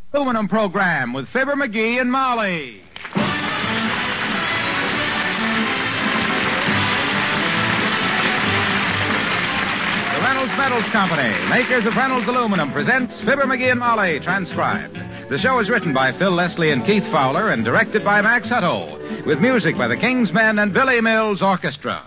Aluminum program with Fibber McGee and Molly. The Reynolds Metals Company, makers of Reynolds Aluminum, presents Fibber McGee and Molly, transcribed. The show is written by Phil Leslie and Keith Fowler and directed by Max Hutto, with music by the King's Men and Billy Mills Orchestra.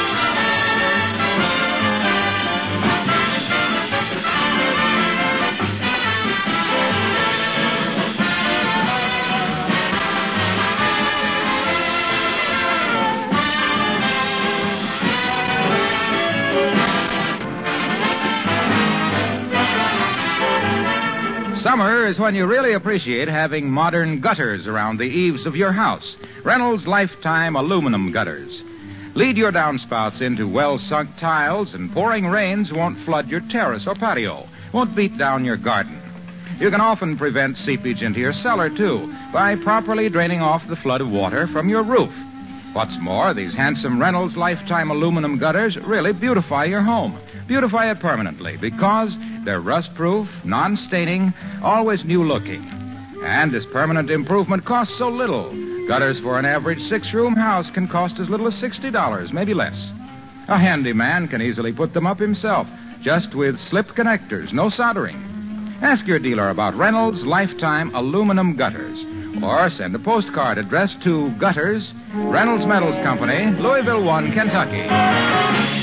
Summer is when you really appreciate having modern gutters around the eaves of your house. Reynolds Lifetime Aluminum Gutters. Lead your downspouts into well-sunk tiles, and pouring rains won't flood your terrace or patio, won't beat down your garden. You can often prevent seepage into your cellar, too, by properly draining off the flood of water from your roof. What's more, these handsome Reynolds Lifetime Aluminum Gutters really beautify your home. Beautify it permanently because they're rust-proof, non-staining, always new-looking. And this permanent improvement costs so little. Gutters for an average 6-room house can cost as little as $60, maybe less. A handyman can easily put them up himself, just with slip connectors, no soldering. Ask your dealer about Reynolds Lifetime Aluminum Gutters, or send a postcard addressed to Gutters, Reynolds Metals Company, Louisville 1, Kentucky.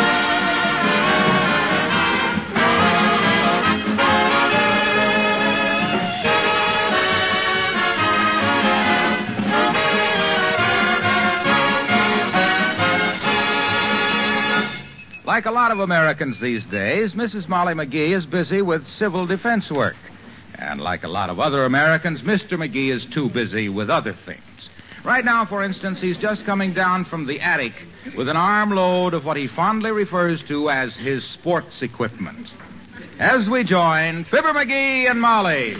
Like a lot of Americans these days, Mrs. Molly McGee is busy with civil defense work. And like a lot of other Americans, Mr. McGee is too busy with other things. Right now, for instance, he's just coming down from the attic with an armload of what he fondly refers to as his sports equipment. As we join Fibber McGee and Molly.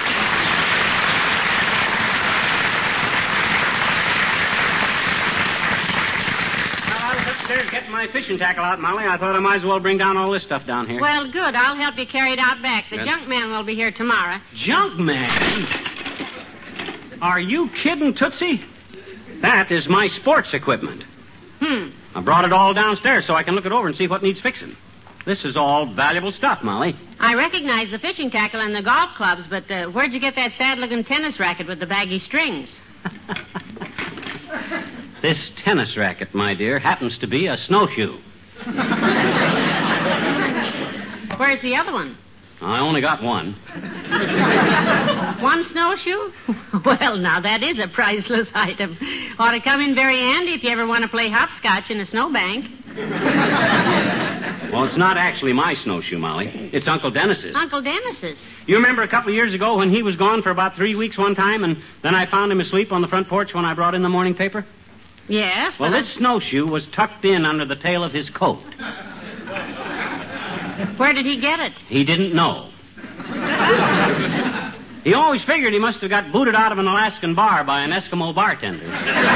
Upstairs getting my fishing tackle out, Molly. I thought I might as well bring down all this stuff down here. Well, good. I'll help you carry it out back. The junk man will be here tomorrow. Junk man? Are you kidding, Tootsie? That is my sports equipment. I brought it all downstairs so I can look it over and see what needs fixing. This is all valuable stuff, Molly. I recognize the fishing tackle and the golf clubs, but where'd you get that sad-looking tennis racket with the baggy strings? This tennis racket, my dear, happens to be a snowshoe. Where's the other one? I only got one. One snowshoe? Well, now, that is a priceless item. Ought to come in very handy if you ever want to play hopscotch in a snowbank. Well, it's not actually my snowshoe, Molly. It's Uncle Dennis's. Uncle Dennis's? You remember a couple of years ago when he was gone for about 3 weeks one time, and then I found him asleep on the front porch when I brought in the morning paper? Yes, well, this snowshoe was tucked in under the tail of his coat. Where did he get it? He didn't know. He always figured he must have got booted out of an Alaskan bar by an Eskimo bartender.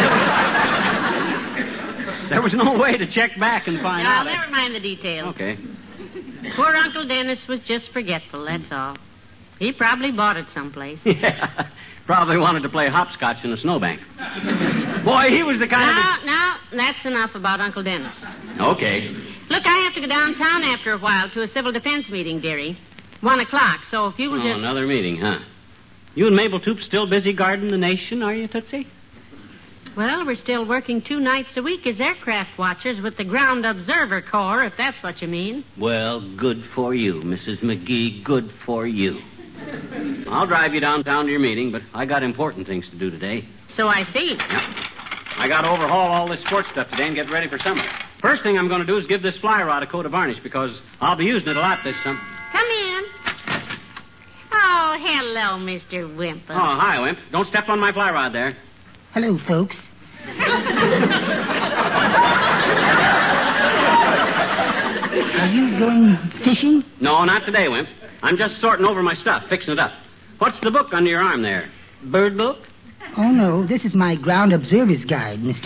There was no way to check back and find out. Never mind the details. Okay. Poor Uncle Dennis was just forgetful, that's all. He probably bought it someplace. Yeah. Probably wanted to play hopscotch in a snowbank. Boy, he was the kind of... Now, that's enough about Uncle Dennis. Okay. Look, I have to go downtown after a while to a civil defense meeting, dearie. 1:00, so if you will just... another meeting, huh? You and Mabel Toop still busy guarding the nation, are you, Tootsie? Well, we're still working 2 nights a week as aircraft watchers with the Ground Observer Corps, if that's what you mean. Well, good for you, Mrs. McGee, good for you. I'll drive you downtown to your meeting, but I got important things to do today. So I see. Yep. I got to overhaul all this sports stuff today and get ready for summer. First thing I'm going to do is give this fly rod a coat of varnish because I'll be using it a lot this summer. Come in. Oh, hello, Mr. Wimple. Oh, hi, Wimp. Don't step on my fly rod there. Hello, folks. Are you going fishing? No, not today, Wimp. I'm just sorting over my stuff, fixing it up. What's the book under your arm there? Bird book? Oh, no. This is my Ground Observer's Guide, Mr.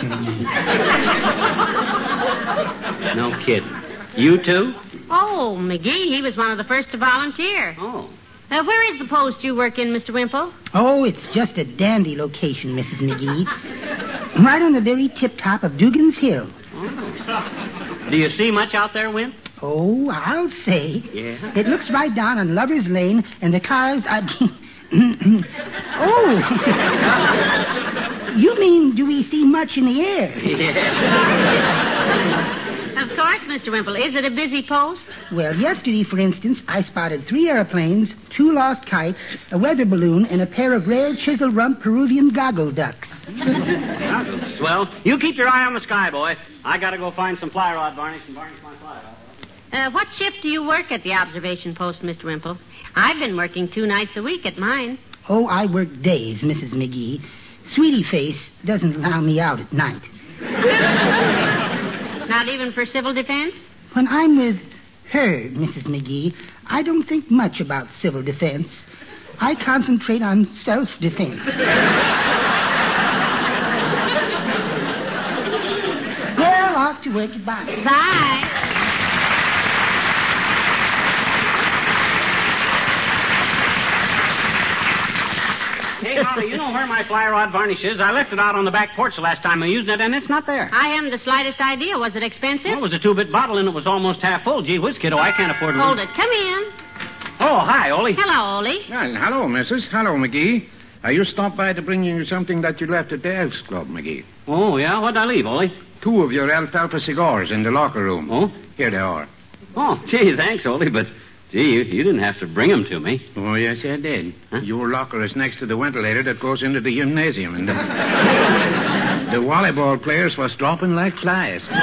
No kidding. You too? Oh, McGee, he was one of the first to volunteer. Oh. Where is the post you work in, Mr. Wimple? Oh, it's just a dandy location, Mrs. McGee. Right on the very tip-top of Dugan's Hill. Oh. Do you see much out there, Wimp? Oh, I'll say. Yeah? It looks right down on Lover's Lane, and the cars are... Oh! You mean, do we see much in the air? Yeah. Of course, Mr. Wimple. Is it a busy post? Well, yesterday, for instance, I spotted 3 airplanes, 2 lost kites, a weather balloon, and a pair of rare chisel-rump Peruvian goggle ducks. Swell. You keep your eye on the sky, boy. I gotta go find some fly rod varnish and varnish my fly rod. What shift do you work at the observation post, Mr. Wimple? I've been working 2 nights a week at mine. Oh, I work days, Mrs. McGee. Sweetie Face doesn't allow me out at night. Not even for civil defense? When I'm with her, Mrs. McGee, I don't think much about civil defense. I concentrate on self-defense. Well, off to work. Bye. Bye. Hey, Molly, you know where my fly rod varnish is? I left it out on the back porch the last time I used it, and it's not there. I haven't the slightest idea. Was it expensive? Well, it was a 2-bit bottle, and it was almost half full. Gee whiz, kiddo, I can't afford to... Hold it. Come in. Oh, hi, Ole. Hello, Ole. Well, hello, missus. Hello, McGee. You stopped by to bring you something that you left at the Elks Club, McGee. Oh, yeah? What'd I leave, Ole? 2 of your alfalfa cigars in the locker room. Oh? Here they are. Oh, gee, thanks, Ole, but... Gee, you didn't have to bring them to me. Oh, yes, I did. Huh? Your locker is next to the ventilator that goes into the gymnasium, and the volleyball players was dropping like flies. No,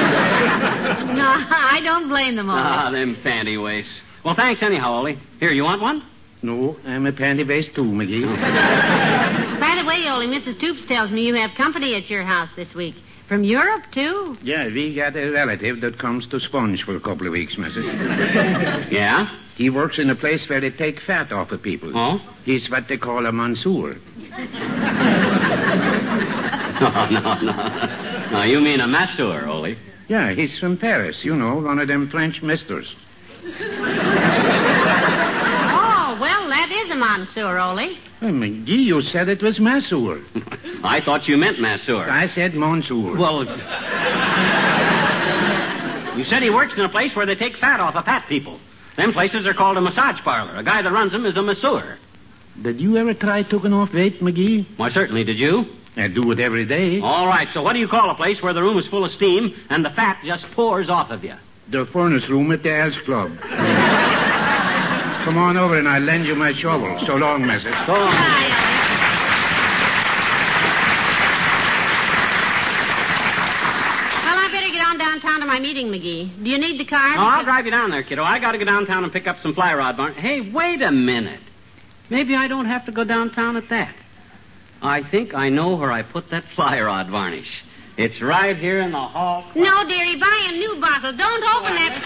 I don't blame them, Ole. Ah, them panty wastes. Well, thanks anyhow, Ole. Here, you want one? No, I'm a panty base too, McGee. By the way, Ole, Mrs. Toops tells me you have company at your house this week. From Europe, too? Yeah, we got a relative that comes to Sponge for a couple of weeks, missus. Yeah? He works in a place where they take fat off of people. Oh? He's what they call a mansour. No, you mean a masseur, Ole. Yeah, he's from Paris, you know, one of them French misters. Oh, well, that is a monsieur, Ole. Hey, McGee, you said it was masseur. I thought you meant masseur. I said monsieur. Well, you said he works in a place where they take fat off of fat people. Them places are called a massage parlor. A guy that runs them is a masseur. Did you ever try taking off weight, McGee? Why, certainly. Did you? I do it every day. All right, so what do you call a place where the room is full of steam and the fat just pours off of you? The furnace room at the Elks Club. Come on over and I'll lend you my shovel. So long, missus. So long. Bye, Ole. Well, I better get on downtown to my meeting, McGee. Do you need the car? Oh, I'll drive you down there, kiddo. I got to go downtown and pick up some fly rod varnish. Hey, wait a minute. Maybe I don't have to go downtown at that. I think I know where I put that fly rod varnish. It's right here in the hall. No, dearie, buy a new bottle. Don't open that.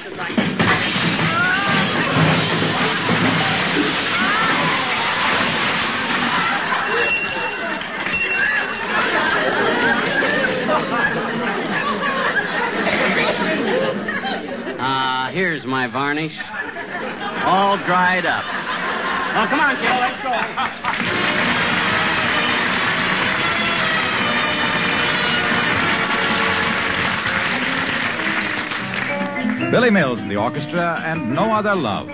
Here's my varnish. All dried up. Oh, come on, kiddo. Let's go. Billy Mills in the orchestra and No Other Love.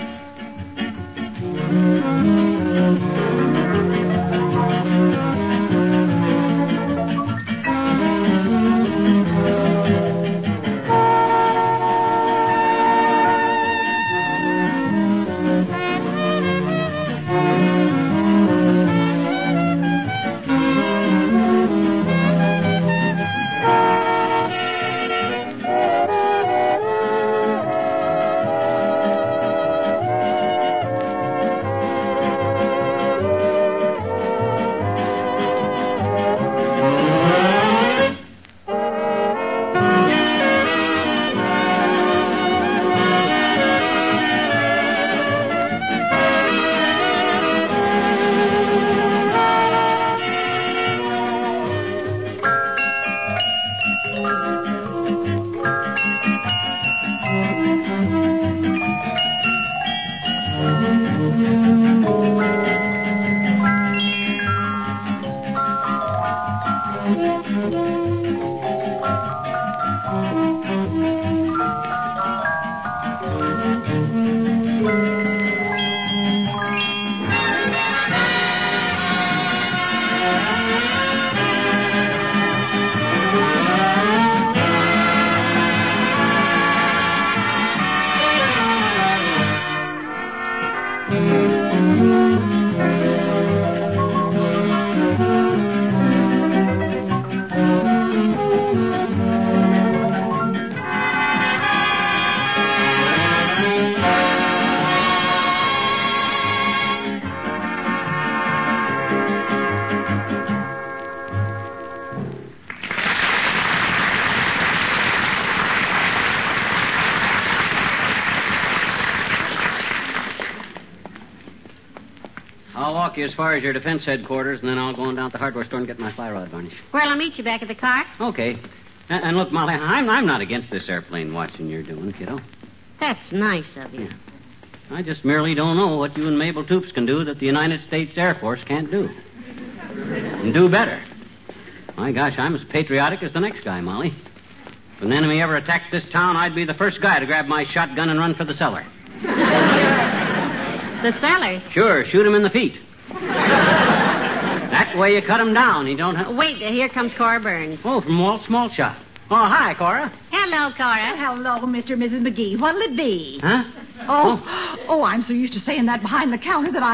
I'll walk you as far as your defense headquarters, and then I'll go on down to the hardware store and get my fly rod varnish. Well, I'll meet you back at the car. Okay. And look, Molly, I'm not against this airplane watching you're doing, kiddo. That's nice of you. Yeah. I just merely don't know what you and Mabel Toops can do that the United States Air Force can't do. And do better. My gosh, I'm as patriotic as the next guy, Molly. If an enemy ever attacked this town, I'd be the first guy to grab my shotgun and run for the cellar. The cellar? Sure, shoot him in the feet. That way you cut him down. You don't have... Wait, here comes Cora Burns. Oh, from Walt Smallshot. Oh, hi, Cora. Hello, Cora. Hello, Mr. and Mrs. McGee. What'll it be? Huh? Oh, I'm so used to saying that behind the counter that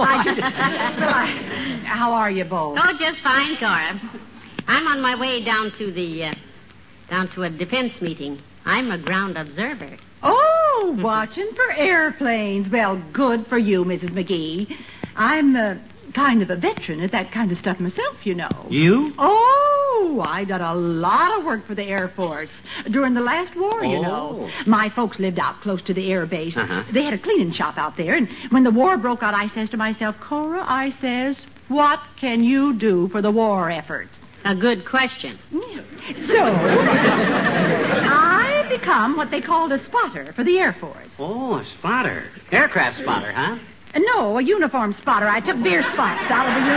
how are you both? Oh, just fine, Cora. I'm on my way down to a defense meeting. I'm a ground observer. Oh, watching for airplanes. Well, good for you, Mrs. McGee. I'm kind of a veteran at that kind of stuff myself, you know. You? Oh, I done a lot of work for the Air Force during the last war, you know. My folks lived out close to the air base. Uh-huh. They had a cleaning shop out there, and when the war broke out, I says to myself, Cora, I says, what can you do for the war effort? A good question. So, I become what they called a spotter for the Air Force. Oh, a spotter. Aircraft spotter, huh? No, a uniform spotter. I took beer spots out of the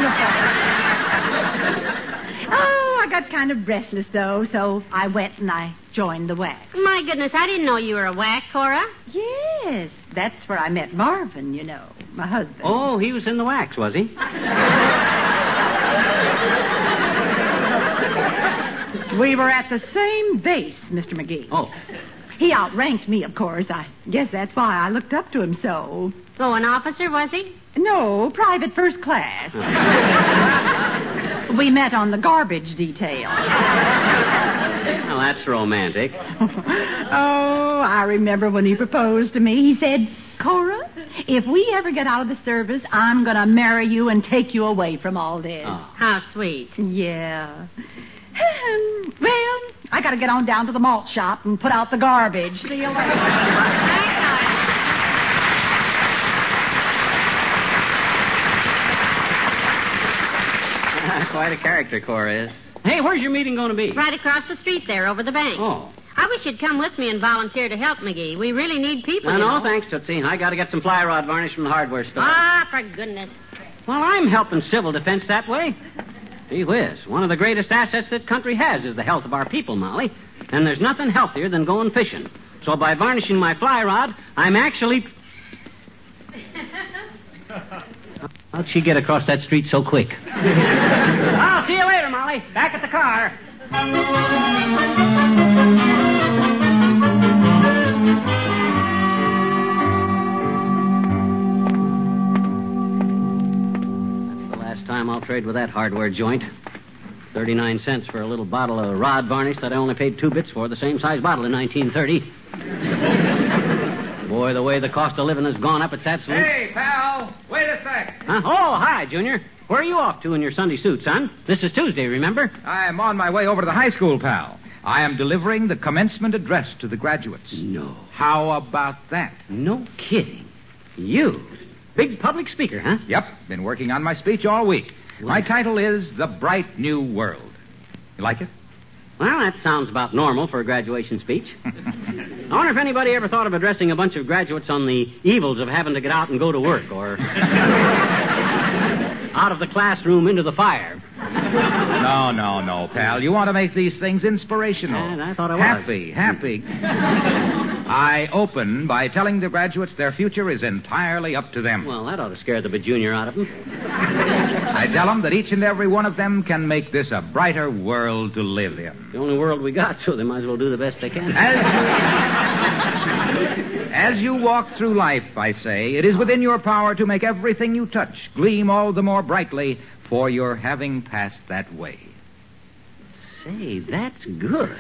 uniform. Oh, I got kind of restless, though, so I went and I joined the WAC. My goodness, I didn't know you were a WAC, Cora. Yes, that's where I met Marvin, you know, my husband. Oh, he was in the wax, was he? We were at the same base, Mr. McGee. Oh. He outranked me, of course. I guess that's why I looked up to him so. Oh, an officer, was he? No, private first class. We met on the garbage detail. Well, that's romantic. Oh, I remember when he proposed to me. He said, Cora, if we ever get out of the service, I'm going to marry you and take you away from all this. Oh. How sweet. Yeah. Well, I got to get on down to the malt shop and put out the garbage. See you later. Quite a character, Cora is. Hey, where's your meeting going to be? Right across the street there, over the bank. Oh. I wish you'd come with me and volunteer to help, McGee. We really need people, you No, know. thanks, Tootsie. I got to get some fly rod varnish from the hardware store. Ah, for goodness. Well, I'm helping civil defense that way. Gee whiz, one of the greatest assets this country has is the health of our people, Molly. And there's nothing healthier than going fishing. So by varnishing my fly rod, I'm actually... How'd she get across that street so quick? I'll see you later, Molly. Back at the car. That's the last time I'll trade with that hardware joint. 39 cents for a little bottle of rod varnish that I only paid 2 bits for, the same size bottle in 1930. Boy, the way the cost of living has gone up, it's absolute... Hey, pal, wait a sec. Huh? Oh, hi, Junior. Where are you off to in your Sunday suit, son? This is Tuesday, remember? I'm on my way over to the high school, pal. I am delivering the commencement address to the graduates. No. How about that? No kidding. You? Big public speaker, huh? Yep, been working on my speech all week. My title is The Bright New World. You like it? Well, that sounds about normal for a graduation speech. I wonder if anybody ever thought of addressing a bunch of graduates on the evils of having to get out and go to work, or out of the classroom into the fire. No, pal. You want to make these things inspirational. And I thought I was. Happy. I open by telling the graduates their future is entirely up to them. Well, that ought to scare the bajunior out of them. I tell them that each and every one of them can make this a brighter world to live in. The only world we got, so they might as well do the best they can. As you walk through life, I say, it is within your power to make everything you touch gleam all the more brightly for your having passed that way. Say, that's good.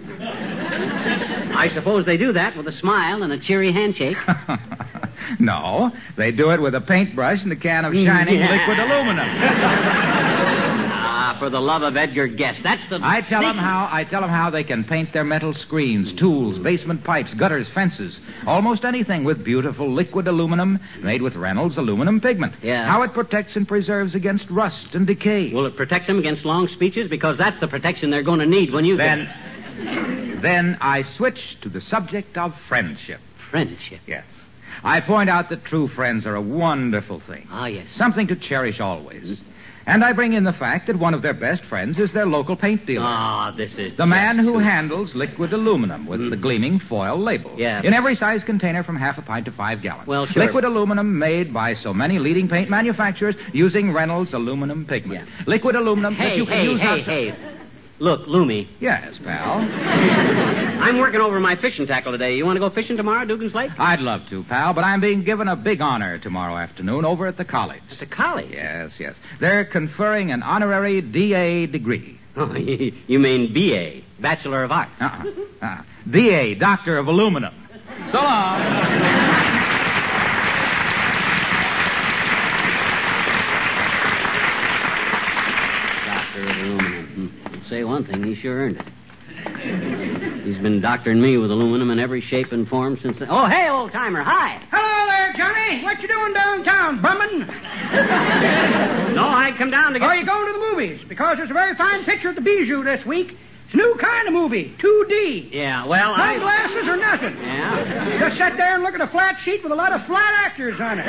I suppose they do that with a smile and a cheery handshake. No, they do it with a paintbrush and a can of shining liquid aluminum. for the love of Edgar Guest. That's the... I tell them how they can paint their metal screens, tools, basement pipes, gutters, fences, almost anything with beautiful liquid aluminum made with Reynolds aluminum pigment. Yeah. How it protects and preserves against rust and decay. Will it protect them against long speeches? Because that's the protection they're going to need when you... Then I switch to the subject of friendship. Friendship? Yes. I point out that true friends are a wonderful thing. Ah, yes. Something to cherish always. And I bring in the fact that one of their best friends is their local paint dealer. Ah, this is... The man who handles liquid aluminum with the gleaming foil label. Yeah. In every size container from half a pint to 5 gallons. Well, sure. Liquid aluminum made by so many leading paint manufacturers using Reynolds aluminum pigment. Yeah. Liquid aluminum that you can use... Hey. Look, Loomy. Yes, pal. I'm working over my fishing tackle today. You want to go fishing tomorrow, Dugan's Lake? I'd love to, pal, but I'm being given a big honor tomorrow afternoon over at the college. At the college? Yes. They're conferring an honorary D.A. degree. Oh, you mean B.A., Bachelor of Arts. D.A., Doctor of Aluminum. So long. Say one thing, he sure earned it. He's been doctoring me with aluminum in every shape and form since... Oh, hey, old-timer, hi. Hello there, Johnny. What you doing downtown, bumming? No, I come down to get... Are you going to the movies? Because there's a very fine picture at the Bijou this week. It's a new kind of movie, 2D. Yeah, well, No glasses or nothing. Yeah? Just sit there and look at a flat sheet with a lot of flat actors on it.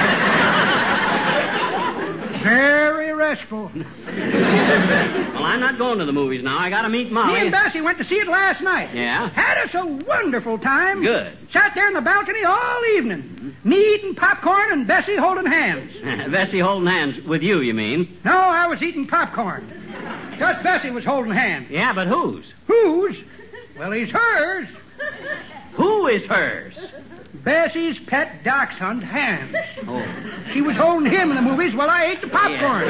Very restful. Well, I'm not going to the movies now. I got to meet Molly. Me and Bessie went to see it last night. Yeah? Had us a wonderful time. Good. Sat there in the balcony all evening. Me eating popcorn and Bessie holding hands. Bessie holding hands with you, you mean? No, I was eating popcorn. Just Bessie was holding hands. Yeah, but whose? Whose? Well, he's hers. Who is hers? Bessie's pet dachshund, Hans. Oh. She was holding him in the movies while I ate the popcorn.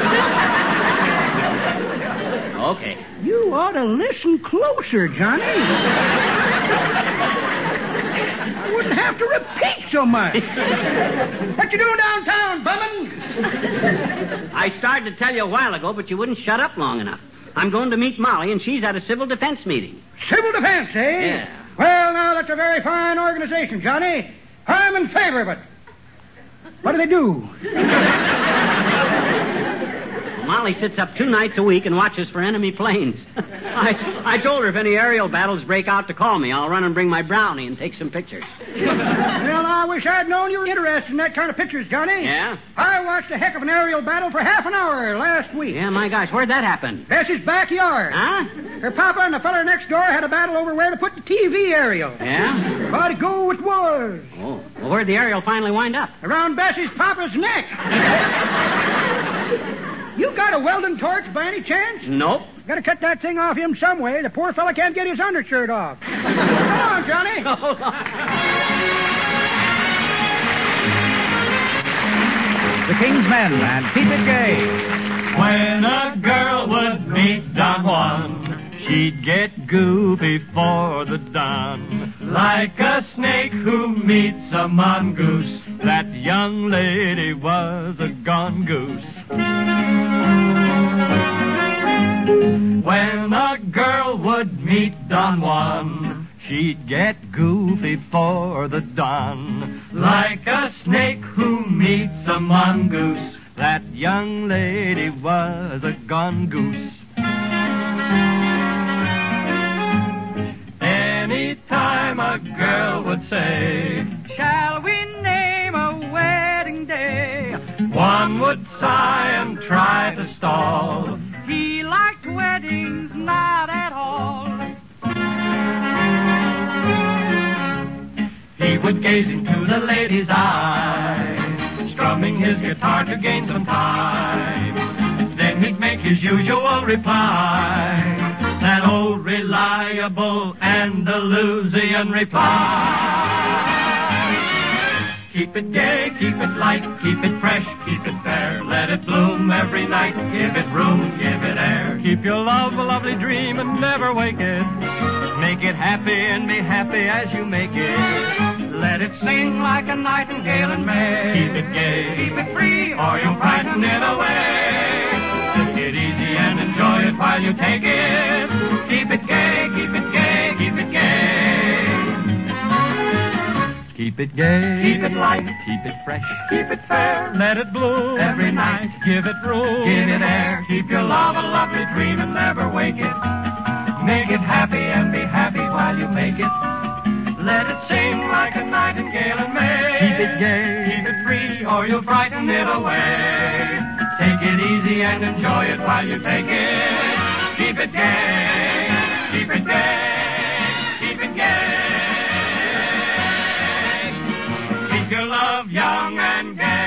Yeah. Okay. You ought to listen closer, Johnny. I wouldn't have to repeat so much. What you doing downtown, bumming? I started to tell you a while ago, but you wouldn't shut up long enough. I'm going to meet Molly, and she's at a civil defense meeting. Civil defense, eh? Yeah. Well, now, that's a very fine organization, Johnny. I'm in favor of it. What do they do? Molly sits up 2 nights a week and watches for enemy planes. I told her if any aerial battles break out to call me. I'll run and bring my brownie and take some pictures. Well, I wish I'd known you were interested in that kind of pictures, Johnny. Yeah? I watched a heck of an aerial battle for half an hour last week. Yeah, my gosh, where'd that happen? Bessie's backyard. Huh? Her papa and the feller next door had a battle over where to put the TV aerial. Yeah? But go it was. Oh. Well, where'd the aerial finally wind up? Around Bessie's papa's neck. You got a welding torch by any chance? Nope. Got to cut that thing off him some way. The poor fella can't get his undershirt off. Come on, Johnny. Hold on. The King's Men and Keep It Gay. When a girl would meet Don Juan, she'd get goo before the dawn. Like a snake who meets a mongoose, that young lady was a gone goose. When a girl would meet Don Juan, she'd get goo before the dawn. Like a snake who meets a mongoose, that young lady was a gone goose. Anytime a girl would say, "Shall we name a wedding day?" One would sigh and try to stall. He liked weddings not at all. He would gaze into the lady's eye, strumming his guitar to gain some time. Then he'd make his usual reply, that old reliable Andalusian reply. Keep it gay, keep it light, keep it fresh, keep it fair. Let it bloom every night, give it room, give it air. Keep your love a lovely dream and never wake it. Make it happy and be happy as you make it. Let it sing like a nightingale in May. Keep it gay, keep it free, or you'll frighten it away. Take it easy and enjoy it gay. Keep it light. Keep it fresh. Keep it fair. Let it bloom Every night. Give it room. Give it air. Keep your love a lovely dream and never wake it. Make it happy and be happy while you make it. Let it sing like a nightingale in May. Keep it gay. Keep it free or you'll frighten it away. Take it easy and enjoy it while you take it. Keep it gay. Keep it gay. Keep it gay. Keep your love young and gay.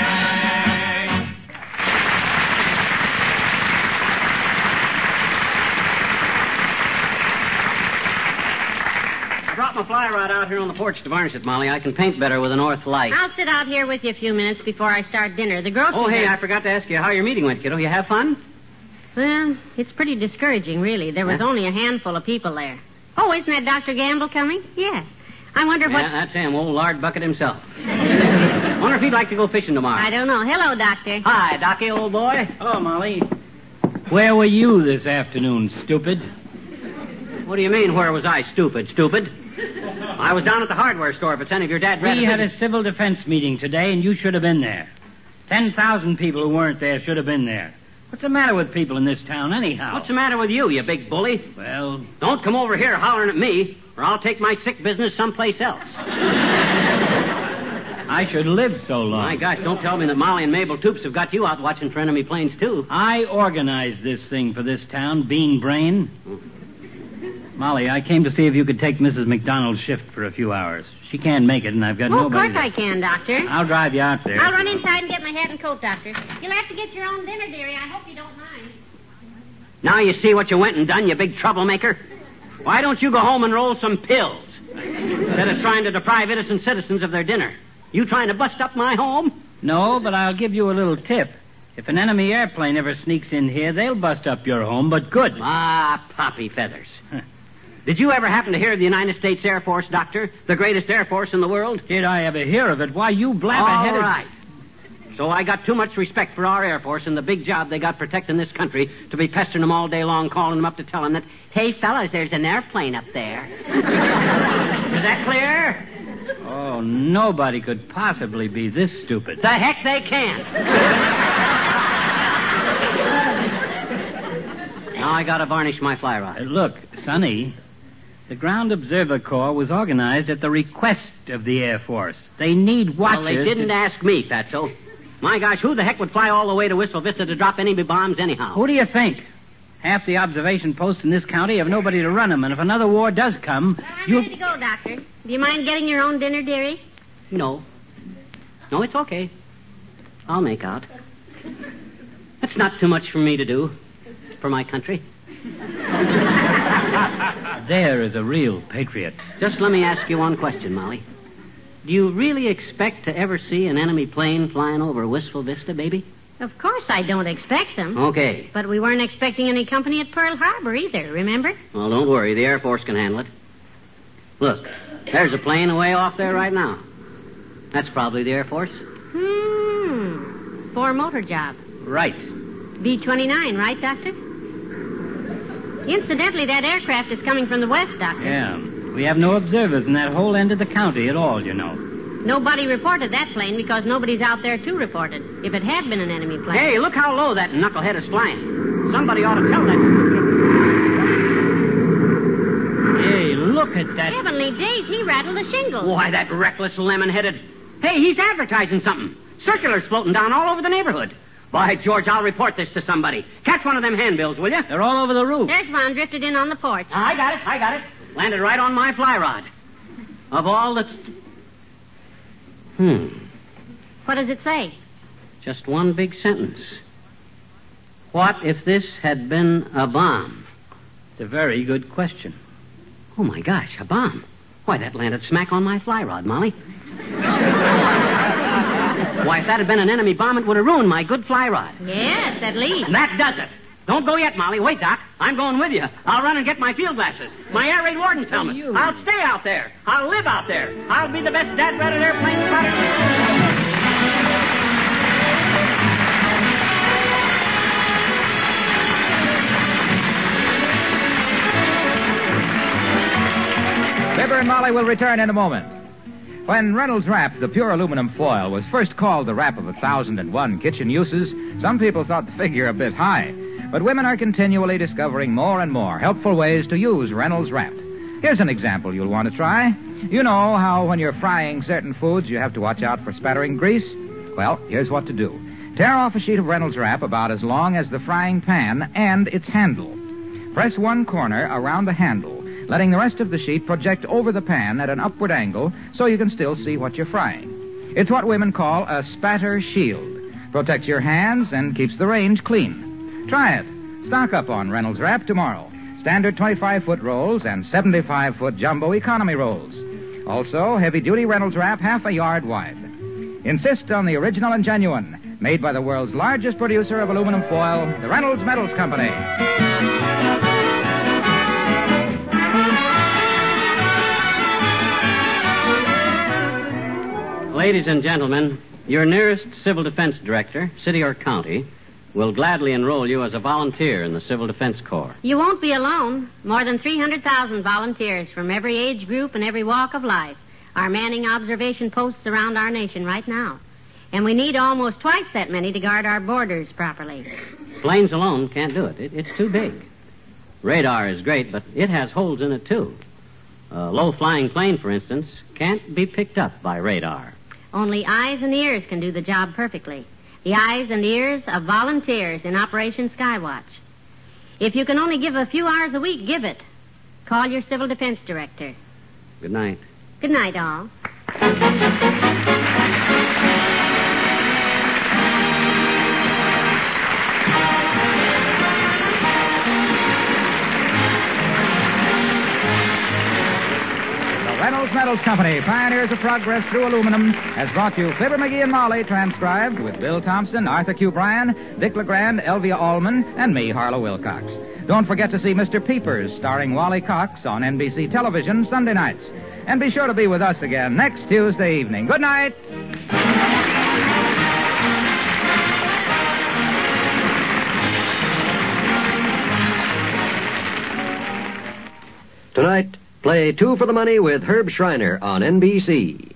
I brought my fly rod out here on the porch to varnish it, Molly. I can paint better with a north light. I'll sit out here with you a few minutes before I start dinner. The groceries... Oh, hey, are- I forgot to ask you how your meeting went, kiddo. You have fun? Well, it's pretty discouraging, really. There was Yeah? only a handful of people there. Oh, isn't that Dr. Gamble coming? Yes. I wonder what... Yeah, that's him, old Lard Bucket himself. Wonder if he'd like to go fishing tomorrow. I don't know. Hello, Doctor. Hi, Docky, old boy. Hello, Molly. Where were you this afternoon, stupid? What do you mean, where was I, stupid? I was down at the hardware store if it's any of your dad... We had a civil defense meeting today, and you should have been there. 10,000 people who weren't there should have been there. What's the matter with people in this town, anyhow? What's the matter with you, you big bully? Well, Don't come over here hollering at me, or I'll take my sick business someplace else. I should live so long. My gosh, don't tell me that Molly and Mabel Toops have got you out watching for enemy planes, too. I organized this thing for this town, Bean Brain. Molly, I came to see if you could take Mrs. McDonald's shift for a few hours. She can't make it, and I've got Oh, of nobody... course I can, Doctor. I'll drive you out there. I'll run inside and get my hat and coat, Doctor. You'll have to get your own dinner, dearie. I hope you don't mind. Now you see what you went and done, you big troublemaker. Why don't you go home and roll some pills instead of trying to deprive innocent citizens of their dinner? You trying to bust up my home? No, but I'll give you a little tip. If an enemy airplane ever sneaks in here, they'll bust up your home, but good. Ah, poppy feathers. Did you ever happen to hear of the United States Air Force, Doctor? The greatest Air Force in the world? Did I ever hear of it? Why, you blabberheaded... All right. So I got too much respect for our Air Force and the big job they got protecting this country to be pestering them all day long, calling them up to tell them that, hey, fellas, there's an airplane up there. Is that clear? Oh, nobody could possibly be this stupid. The heck they can't. Now I gotta varnish my fly rod. Look, Sonny, the Ground Observer Corps was organized at the request of the Air Force. They need watchers... Well, they didn't ask me, Fatso. My gosh, who the heck would fly all the way to Whistle Vista to drop enemy bombs anyhow? Who do you think? Half the observation posts in this county have nobody to run them, and if another war does come, Well, I'm ready to go, Doctor. Do you mind getting your own dinner, dearie? No. No, it's okay. I'll make out. That's not too much for me to do. For my country. There is a real patriot. Just let me ask you one question, Molly. Do you really expect to ever see an enemy plane flying over Wistful Vista, baby? Of course I don't expect them. Okay. But we weren't expecting any company at Pearl Harbor either, remember? Well, don't worry. The Air Force can handle it. Look, there's a plane away off there right now. That's probably the Air Force. For a motor job. Right. B-29, right, Doctor? Incidentally, that aircraft is coming from the west, Doctor. Yeah. We have no observers in that whole end of the county at all, you know. Nobody reported that plane because nobody's out there to report it. If it had been an enemy plane. Hey, look how low that knucklehead is flying. Somebody ought to tell that. Hey, look at that. Heavenly days, he rattled the shingles. Why, that reckless lemon-headed... Hey, he's advertising something. Circulars floating down all over the neighborhood. By George, I'll report this to somebody. Catch one of them handbills, will you? They're all over the roof. There's one drifted in on the porch. I got it. Landed right on my fly rod. Of all that's... What does it say? Just one big sentence. What if this had been a bomb? It's a very good question. Oh, my gosh, a bomb. Why, that landed smack on my fly rod, Molly. Why, if that had been an enemy bomb, it would have ruined my good fly rod. Yes, at least. And that does it. Don't go yet, Molly. Wait, Doc. I'm going with you. I'll run and get my field glasses. My air raid warden's helmet. I'll stay out there. I'll live out there. I'll be the best dad-ratted airplane pilot. Fibber and Molly will return in a moment. When Reynolds Wrap, the pure aluminum foil, was first called the wrap of 1,001 kitchen uses, some people thought the figure a bit high. But women are continually discovering more and more helpful ways to use Reynolds Wrap. Here's an example you'll want to try. You know how when you're frying certain foods you have to watch out for spattering grease? Well, here's what to do. Tear off a sheet of Reynolds Wrap about as long as the frying pan and its handle. Press one corner around the handle, letting the rest of the sheet project over the pan at an upward angle so you can still see what you're frying. It's what women call a spatter shield. Protects your hands and keeps the range clean. Try it. Stock up on Reynolds Wrap tomorrow. Standard 25-foot rolls and 75-foot jumbo economy rolls. Also, heavy-duty Reynolds Wrap half a yard wide. Insist on the original and genuine. Made by the world's largest producer of aluminum foil, the Reynolds Metals Company. Ladies and gentlemen, your nearest civil defense director, city or county, will gladly enroll you as a volunteer in the Civil Defense Corps. You won't be alone. More than 300,000 volunteers from every age group and every walk of life are manning observation posts around our nation right now. And we need almost twice that many to guard our borders properly. Planes alone can't do it. It's too big. Radar is great, but it has holes in it, too. A low-flying plane, for instance, can't be picked up by radar. Only eyes and ears can do the job perfectly. The eyes and ears of volunteers in Operation Skywatch. If you can only give a few hours a week, give it. Call your civil defense director. Good night. Good night, all. Reynolds Metals Company, pioneers of progress through aluminum, has brought you Fibber McGee and Molly, transcribed with Bill Thompson, Arthur Q. Bryan, Dick LeGrand, Elvia Allman, and me, Harlow Wilcox. Don't forget to see Mr. Peepers, starring Wally Cox, on NBC television Sunday nights. And be sure to be with us again next Tuesday evening. Good night. Tonight, play Two for the Money with Herb Schreiner on NBC.